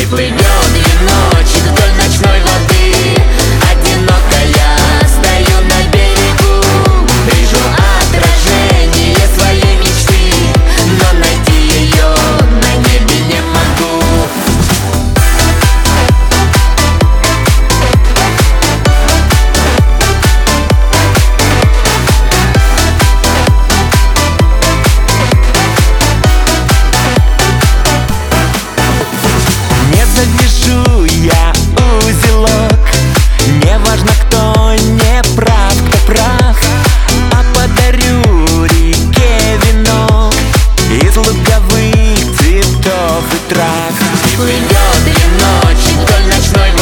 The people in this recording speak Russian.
И плывет ночь вдоль ночной воды. Одинокая стою на берегу, вижу отражение своей мечты, но найти ее на небе не могу. Не завяжу я узелок, не важно, кто не прав, кто прав, а подарю реке венок из луговых цветов и трав. И плывет ли ночь вдоль ночной